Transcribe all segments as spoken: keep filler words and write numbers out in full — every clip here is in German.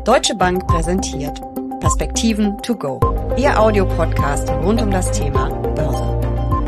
Deutsche Bank präsentiert Perspektiven to go, Ihr Audiopodcast rund um das Thema Börse.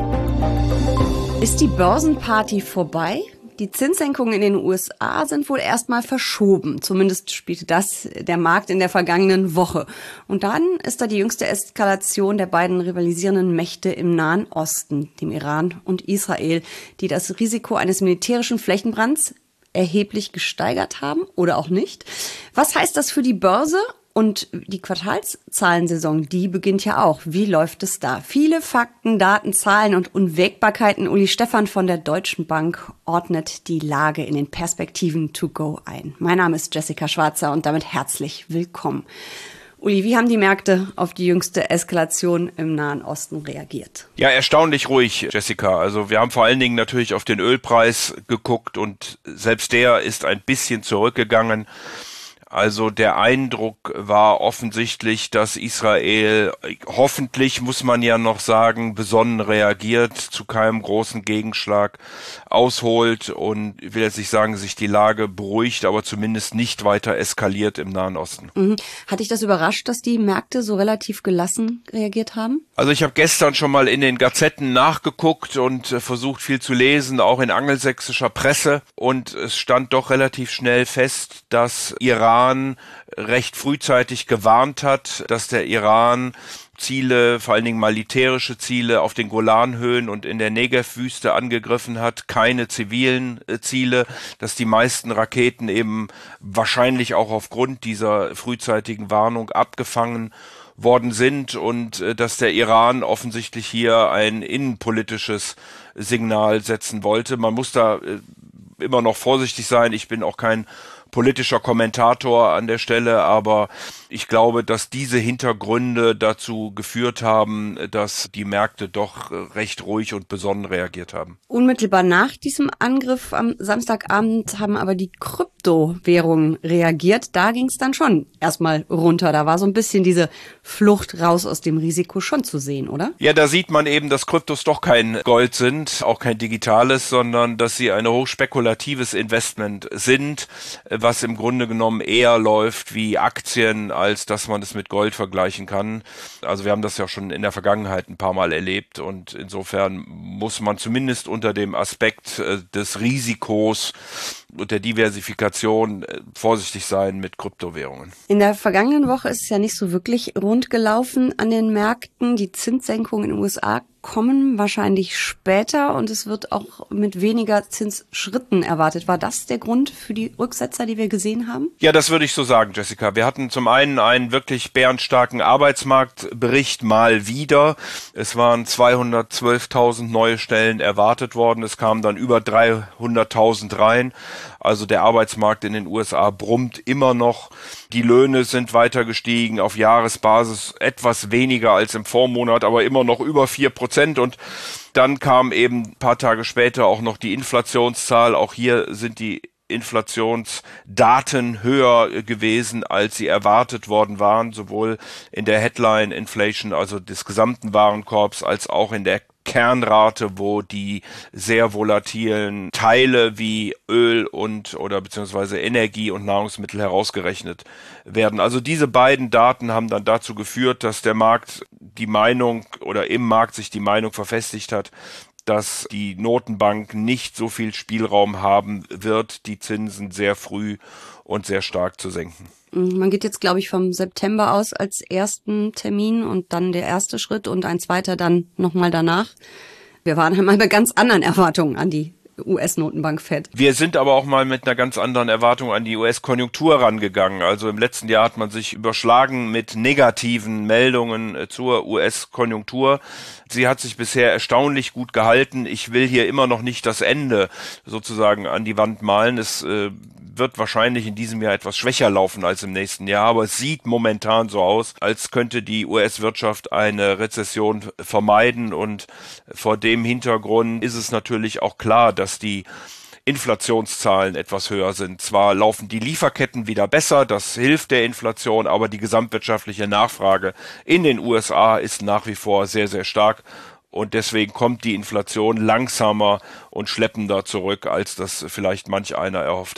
Ist die Börsenparty vorbei? Die Zinssenkungen in den U S A sind wohl erstmal verschoben. Zumindest spielte das der Markt in der vergangenen Woche. Und dann ist da die jüngste Eskalation der beiden rivalisierenden Mächte im Nahen Osten, dem Iran und Israel, die das Risiko eines militärischen Flächenbrands erheblich gesteigert haben oder auch nicht. Was heißt das für die Börse? Und die Quartalszahlensaison, die beginnt ja auch. Wie läuft es da? Viele Fakten, Daten, Zahlen und Unwägbarkeiten. Uli Stephan von der Deutschen Bank ordnet die Lage in den Perspektiven to go ein. Mein Name ist Jessica Schwarzer und damit herzlich willkommen. Uli, wie haben die Märkte auf die jüngste Eskalation im Nahen Osten reagiert? Ja, erstaunlich ruhig, Jessica. Also wir haben vor allen Dingen natürlich auf den Ölpreis geguckt und selbst der ist ein bisschen zurückgegangen. Also der Eindruck war offensichtlich, dass Israel, hoffentlich muss man ja noch sagen, besonnen reagiert, zu keinem großen Gegenschlag ausholt und, ich will jetzt nicht sagen, sich die Lage beruhigt, aber zumindest nicht weiter eskaliert im Nahen Osten. Mhm. Hat dich das überrascht, dass die Märkte so relativ gelassen reagiert haben? Also ich habe gestern schon mal in den Gazetten nachgeguckt und äh, versucht viel zu lesen, auch in angelsächsischer Presse, und es stand doch relativ schnell fest, dass Iran recht frühzeitig gewarnt hat, dass der Iran Ziele, vor allen Dingen militärische Ziele auf den Golanhöhen und in der Negev-Wüste angegriffen hat, keine zivilen äh, Ziele, dass die meisten Raketen eben wahrscheinlich auch aufgrund dieser frühzeitigen Warnung abgefangen worden sind und äh, dass der Iran offensichtlich hier ein innenpolitisches Signal setzen wollte. Man muss da äh, immer noch vorsichtig sein. Ich bin auch kein politischer Kommentator an der Stelle, aber ich glaube, dass diese Hintergründe dazu geführt haben, dass die Märkte doch recht ruhig und besonnen reagiert haben. Unmittelbar nach diesem Angriff am Samstagabend haben aber die Kryptowährungen reagiert. Da ging es dann schon erstmal runter. Da war so ein bisschen diese Flucht raus aus dem Risiko schon zu sehen, oder? Ja, da sieht man eben, dass Kryptos doch kein Gold sind, auch kein digitales, sondern dass sie ein hochspekulatives Investment sind, was im Grunde genommen eher läuft wie Aktien, als dass man es mit Gold vergleichen kann. Also wir haben das ja schon in der Vergangenheit ein paar Mal erlebt und insofern muss man zumindest unter dem Aspekt äh, des Risikos und der Diversifikation äh, vorsichtig sein mit Kryptowährungen. In der vergangenen Woche ist es ja nicht so wirklich rund gelaufen an den Märkten. Die Zinssenkungen in den U S A kommen wahrscheinlich später und es wird auch mit weniger Zinsschritten erwartet. War das der Grund für die Rücksetzer, die wir gesehen haben? Ja, das würde ich so sagen, Jessica. Wir hatten zum einen einen wirklich bärenstarken Arbeitsmarktbericht mal wieder. Es waren zweihundertzwölftausend neue Stellen erwartet worden. Es kamen dann über dreihunderttausend rein. Also der Arbeitsmarkt in den U S A brummt immer noch. Die Löhne sind weiter gestiegen, auf Jahresbasis etwas weniger als im Vormonat, aber immer noch über vier Prozent. Und dann kam eben ein paar Tage später auch noch die Inflationszahl. Auch hier sind die Inflationsdaten höher gewesen, als sie erwartet worden waren, sowohl in der Headline Inflation, also des gesamten Warenkorbs, als auch in der Kernrate, wo die sehr volatilen Teile wie Öl und oder beziehungsweise Energie und Nahrungsmittel herausgerechnet werden. Also diese beiden Daten haben dann dazu geführt, dass der Markt die Meinung oder im Markt sich die Meinung verfestigt hat, dass die Notenbank nicht so viel Spielraum haben wird, die Zinsen sehr früh und sehr stark zu senken. Man geht jetzt, glaube ich, vom September aus als ersten Termin und dann der erste Schritt und ein zweiter dann nochmal danach. Wir waren einmal bei ganz anderen Erwartungen an die U S-Notenbank Fed. Wir sind aber auch mal mit einer ganz anderen Erwartung an die U S-Konjunktur rangegangen. Also im letzten Jahr hat man sich überschlagen mit negativen Meldungen zur U S-Konjunktur. Sie hat sich bisher erstaunlich gut gehalten. Ich will hier immer noch nicht das Ende sozusagen an die Wand malen. Es äh, wird wahrscheinlich in diesem Jahr etwas schwächer laufen als im nächsten Jahr, aber es sieht momentan so aus, als könnte die U S-Wirtschaft eine Rezession vermeiden, und vor dem Hintergrund ist es natürlich auch klar, dass die Inflationszahlen etwas höher sind. Zwar laufen die Lieferketten wieder besser, das hilft der Inflation, aber die gesamtwirtschaftliche Nachfrage in den U S A ist nach wie vor sehr, sehr stark. Und deswegen kommt die Inflation langsamer und schleppender zurück, als das vielleicht manch einer erhofft hatte.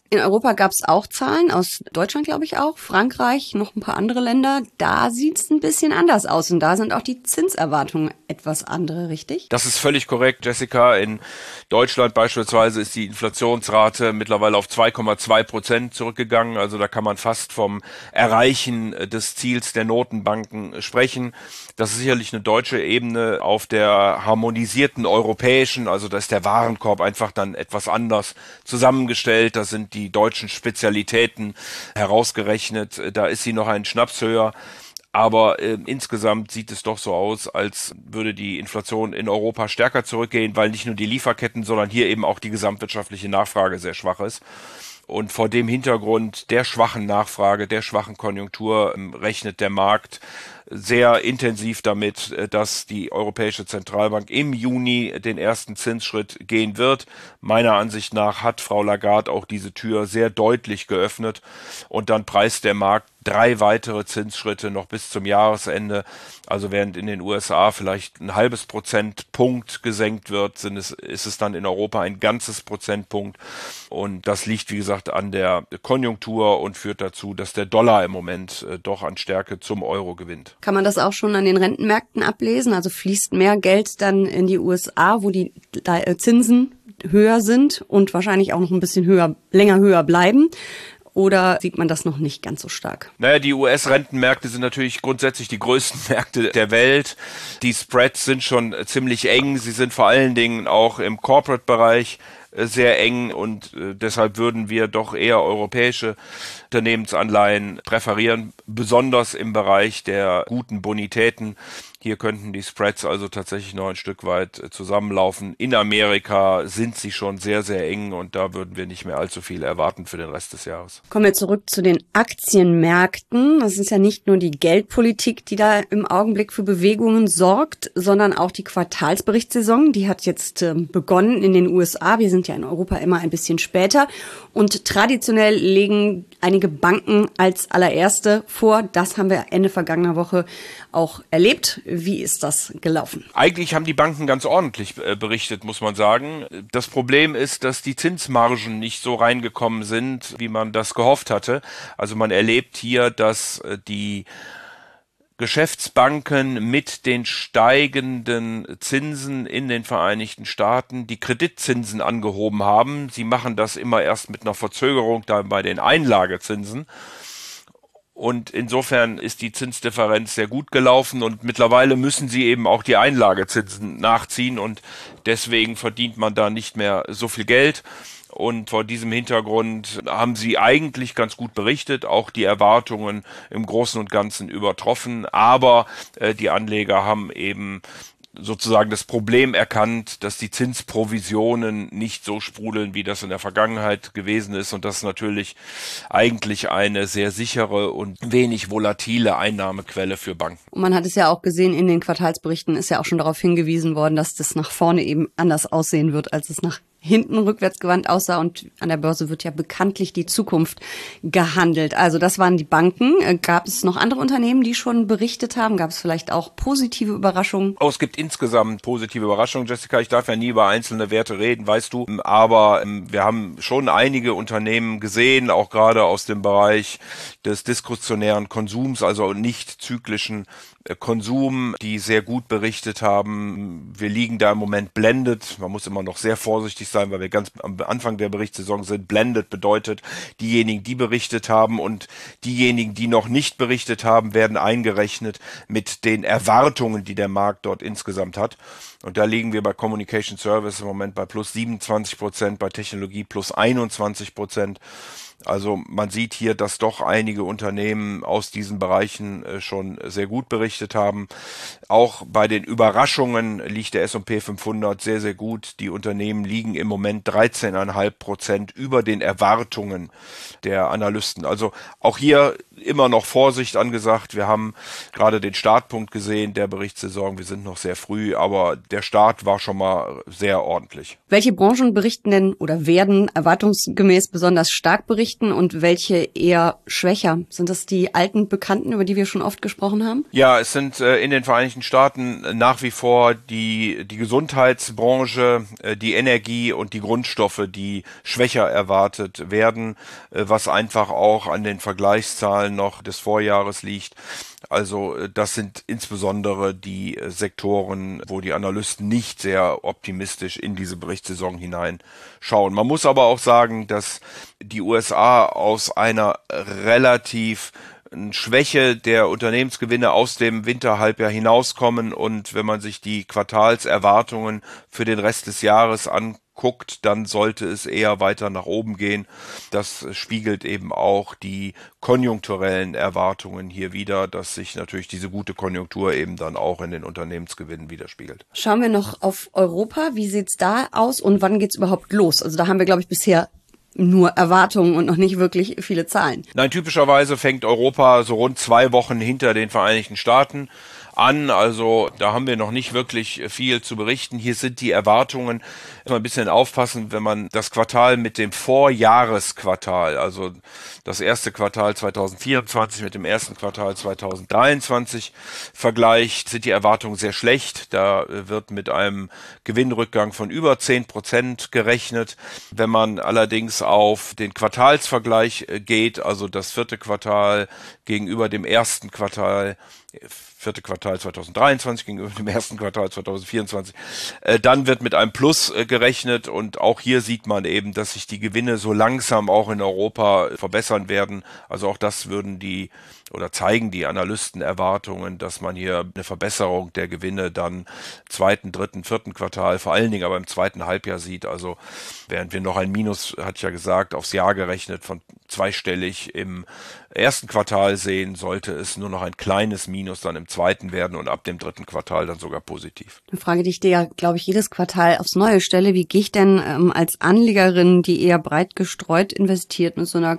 In Europa gab es auch Zahlen, aus Deutschland glaube ich auch, Frankreich, noch ein paar andere Länder. Da sieht es ein bisschen anders aus und da sind auch die Zinserwartungen etwas andere, richtig? Das ist völlig korrekt, Jessica. In Deutschland beispielsweise ist die Inflationsrate mittlerweile auf zwei Komma zwei Prozent zurückgegangen. Also da kann man fast vom Erreichen des Ziels der Notenbanken sprechen. Das ist sicherlich eine deutsche Ebene auf der harmonisierten europäischen, also da ist der Warenkorb einfach dann etwas anders zusammengestellt. Da sind die deutschen Spezialitäten herausgerechnet. Da ist sie noch einen Schnaps höher. Aber äh, insgesamt sieht es doch so aus, als würde die Inflation in Europa stärker zurückgehen, weil nicht nur die Lieferketten, sondern hier eben auch die gesamtwirtschaftliche Nachfrage sehr schwach ist. Und vor dem Hintergrund der schwachen Nachfrage, der schwachen Konjunktur ähm, rechnet der Markt sehr intensiv damit, dass die Europäische Zentralbank im Juni den ersten Zinsschritt gehen wird. Meiner Ansicht nach hat Frau Lagarde auch diese Tür sehr deutlich geöffnet und dann preist der Markt drei weitere Zinsschritte noch bis zum Jahresende. Also während in den U S A vielleicht ein halbes Prozentpunkt gesenkt wird, sind es, ist es dann in Europa ein ganzes Prozentpunkt. Und das liegt, wie gesagt, an der Konjunktur und führt dazu, dass der Dollar im Moment äh, doch an Stärke zum Euro gewinnt. Kann man das auch schon an den Rentenmärkten ablesen? Also fließt mehr Geld dann in die U S A, wo die Zinsen höher sind und wahrscheinlich auch noch ein bisschen höher, länger höher bleiben? Oder sieht man das noch nicht ganz so stark? Naja, die U S-Rentenmärkte sind natürlich grundsätzlich die größten Märkte der Welt. Die Spreads sind schon ziemlich eng. Sie sind vor allen Dingen auch im Corporate-Bereich sehr eng und äh, deshalb würden wir doch eher europäische Unternehmensanleihen präferieren, besonders im Bereich der guten Bonitäten. Hier könnten die Spreads also tatsächlich noch ein Stück weit äh, zusammenlaufen. In Amerika sind sie schon sehr, sehr eng und da würden wir nicht mehr allzu viel erwarten für den Rest des Jahres. Kommen wir zurück zu den Aktienmärkten. Das ist ja nicht nur die Geldpolitik, die da im Augenblick für Bewegungen sorgt, sondern auch die Quartalsberichtssaison. Die hat jetzt äh, begonnen in den U S A. Wir sind ja in Europa immer ein bisschen später. Und traditionell legen einige Banken als allererste vor. Das haben wir Ende vergangener Woche auch erlebt. Wie ist das gelaufen? Eigentlich haben die Banken ganz ordentlich äh, berichtet, muss man sagen. Das Problem ist, dass die Zinsmargen nicht so reingekommen sind, wie man das gehofft hatte. Also man erlebt hier, dass äh, die Geschäftsbanken mit den steigenden Zinsen in den Vereinigten Staaten die Kreditzinsen angehoben haben. Sie machen das immer erst mit einer Verzögerung da bei den Einlagezinsen. Und insofern ist die Zinsdifferenz sehr gut gelaufen und mittlerweile müssen sie eben auch die Einlagezinsen nachziehen und deswegen verdient man da nicht mehr so viel Geld. Und vor diesem Hintergrund haben sie eigentlich ganz gut berichtet, auch die Erwartungen im Großen und Ganzen übertroffen. Aber äh, die Anleger haben eben sozusagen das Problem erkannt, dass die Zinsprovisionen nicht so sprudeln, wie das in der Vergangenheit gewesen ist. Und das ist natürlich eigentlich eine sehr sichere und wenig volatile Einnahmequelle für Banken. Und man hat es ja auch gesehen, in den Quartalsberichten ist ja auch schon darauf hingewiesen worden, dass das nach vorne eben anders aussehen wird, als es nach hinten rückwärtsgewandt aussah und an der Börse wird ja bekanntlich die Zukunft gehandelt. Also das waren die Banken. Gab es noch andere Unternehmen, die schon berichtet haben? Gab es vielleicht auch positive Überraschungen? Oh, es gibt insgesamt positive Überraschungen, Jessica. Ich darf ja nie über einzelne Werte reden, weißt du. Aber wir haben schon einige Unternehmen gesehen, auch gerade aus dem Bereich des diskretionären Konsums, also nicht zyklischen Konsum, die sehr gut berichtet haben. Wir liegen da im Moment blended. Man muss immer noch sehr vorsichtig sein, weil wir ganz am Anfang der Berichtssaison sind. Blended bedeutet, diejenigen, die berichtet haben und diejenigen, die noch nicht berichtet haben, werden eingerechnet mit den Erwartungen, die der Markt dort insgesamt hat. Und da liegen wir bei Communication Service im Moment bei plus siebenundzwanzig Prozent, bei Technologie plus einundzwanzig Prozent. Also man sieht hier, dass doch einige Unternehmen aus diesen Bereichen schon sehr gut berichtet haben. Auch bei den Überraschungen liegt der S und P fünfhundert sehr, sehr gut. Die Unternehmen liegen im Moment dreizehn Komma fünf Prozent über den Erwartungen der Analysten. Also auch hier immer noch Vorsicht angesagt. Wir haben gerade den Startpunkt gesehen der Berichtssaison. Wir sind noch sehr früh, aber der Start war schon mal sehr ordentlich. Welche Branchen berichten denn oder werden erwartungsgemäß besonders stark berichten? berichten und welche eher schwächer? Sind das die alten Bekannten, über die wir schon oft gesprochen haben? Ja, es sind äh, in den Vereinigten Staaten nach wie vor die, die Gesundheitsbranche, äh, die Energie und die Grundstoffe, die schwächer erwartet werden, äh, was einfach auch an den Vergleichszahlen noch des Vorjahres liegt. Also das sind insbesondere die Sektoren, wo die Analysten nicht sehr optimistisch in diese Berichtssaison hineinschauen. Man muss aber auch sagen, dass die U S A aus einer relativ Schwäche der Unternehmensgewinne aus dem Winterhalbjahr hinauskommen, und wenn man sich die Quartalserwartungen für den Rest des Jahres anguckt, guckt, dann sollte es eher weiter nach oben gehen. Das spiegelt eben auch die konjunkturellen Erwartungen hier wider, dass sich natürlich diese gute Konjunktur eben dann auch in den Unternehmensgewinnen widerspiegelt. Schauen wir noch auf Europa. Wie sieht's da aus und wann geht's überhaupt los? Also da haben wir, glaube ich, bisher nur Erwartungen und noch nicht wirklich viele Zahlen. Nein, typischerweise fängt Europa so rund zwei Wochen hinter den Vereinigten Staaten an, also da haben wir noch nicht wirklich viel zu berichten. Hier sind die Erwartungen, immer ein bisschen aufpassen, wenn man das Quartal mit dem Vorjahresquartal, also das erste Quartal zweitausendvierundzwanzig mit dem ersten Quartal zweitausenddreiundzwanzig vergleicht, sind die Erwartungen sehr schlecht. Da wird mit einem Gewinnrückgang von über zehn Prozent gerechnet. Wenn man allerdings auf den Quartalsvergleich geht, also das vierte Quartal gegenüber dem ersten Quartal, vierte Quartal zweitausenddreiundzwanzig gegenüber dem ersten Quartal zweitausendvierundzwanzig, äh, dann wird mit einem Plus äh, gerechnet, und auch hier sieht man eben, dass sich die Gewinne so langsam auch in Europa verbessern werden. Also auch das würden die oder zeigen die Analystenerwartungen, dass man hier eine Verbesserung der Gewinne dann zweiten, dritten, vierten Quartal, vor allen Dingen aber im zweiten Halbjahr sieht. Also während wir noch ein Minus, hatte ich ja gesagt, aufs Jahr gerechnet von zweistellig im ersten Quartal sehen, sollte es nur noch ein kleines Minus dann im zweiten werden und ab dem dritten Quartal dann sogar positiv. Eine Frage, die ich dir ja, glaube ich, jedes Quartal aufs Neue stelle. Wie gehe ich denn ähm, als Anlegerin, die eher breit gestreut investiert, mit so einer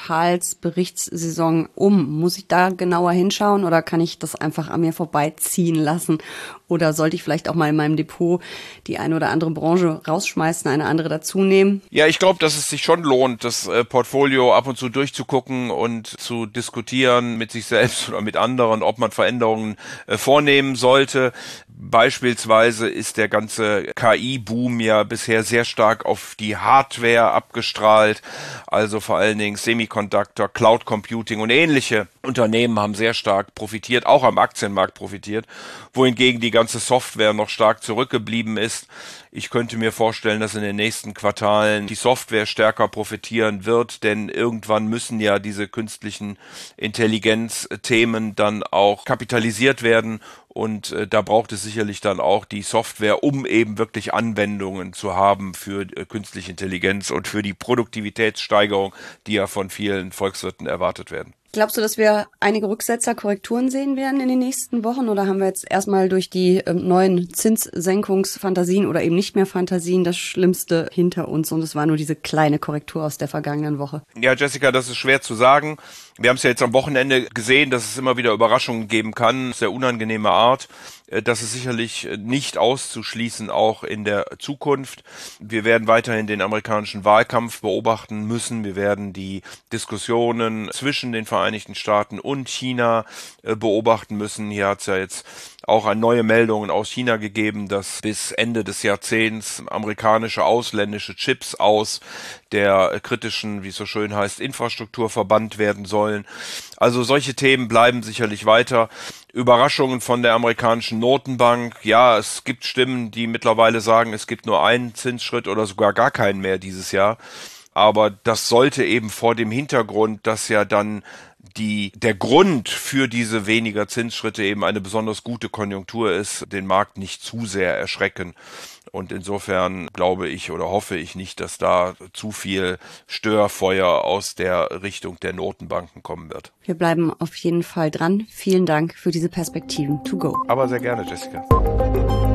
Quartalsberichtssaison um? Muss ich da genauer hinschauen oder kann ich das einfach an mir vorbeiziehen lassen? Oder sollte ich vielleicht auch mal in meinem Depot die eine oder andere Branche rausschmeißen, eine andere dazu nehmen? Ja, ich glaube, dass es sich schon lohnt, das äh, Portfolio ab und zu durchzugucken und zu diskutieren mit sich selbst oder mit anderen, ob man Veränderungen äh, vornehmen sollte. Beispielsweise ist der ganze K I-Boom ja bisher sehr stark auf die Hardware abgestrahlt, also vor allen Dingen Semiconductor, Cloud Computing und ähnliche Unternehmen haben sehr stark profitiert, auch am Aktienmarkt profitiert, wohingegen die ganze Software noch stark zurückgeblieben ist. Ich könnte mir vorstellen, dass in den nächsten Quartalen die Software stärker profitieren wird, denn irgendwann müssen ja diese künstlichen Intelligenz-Themen dann auch kapitalisiert werden. Und äh, da braucht es sicherlich dann auch die Software, um eben wirklich Anwendungen zu haben für äh, künstliche Intelligenz und für die Produktivitätssteigerung, die ja von vielen Volkswirten erwartet werden. Glaubst du, dass wir einige Rücksetzer, Korrekturen sehen werden in den nächsten Wochen? Oder haben wir jetzt erstmal durch die ähm, neuen Zinssenkungsfantasien oder eben nicht mehr Fantasien das Schlimmste hinter uns und es war nur diese kleine Korrektur aus der vergangenen Woche? Ja, Jessica, das ist schwer zu sagen. Wir haben es ja jetzt am Wochenende gesehen, dass es immer wieder Überraschungen geben kann, sehr unangenehme Art. Das ist sicherlich nicht auszuschließen, auch in der Zukunft. Wir werden weiterhin den amerikanischen Wahlkampf beobachten müssen. Wir werden die Diskussionen zwischen den Vereinigten Staaten und China beobachten müssen. Hier hat es ja jetzt auch eine neue Meldungen aus China gegeben, dass bis Ende des Jahrzehnts amerikanische ausländische Chips aus der kritischen, wie es so schön heißt, Infrastruktur verbannt werden sollen. Also solche Themen bleiben sicherlich weiter. Überraschungen von der amerikanischen Notenbank. Ja, es gibt Stimmen, die mittlerweile sagen, es gibt nur einen Zinsschritt oder sogar gar keinen mehr dieses Jahr. Aber das sollte eben vor dem Hintergrund, dass ja dann die, der Grund für diese weniger Zinsschritte eben eine besonders gute Konjunktur ist, den Markt nicht zu sehr erschrecken. Und insofern glaube ich oder hoffe ich nicht, dass da zu viel Störfeuer aus der Richtung der Notenbanken kommen wird. Wir bleiben auf jeden Fall dran. Vielen Dank für diese Perspektiven to go. Aber sehr gerne, Jessica.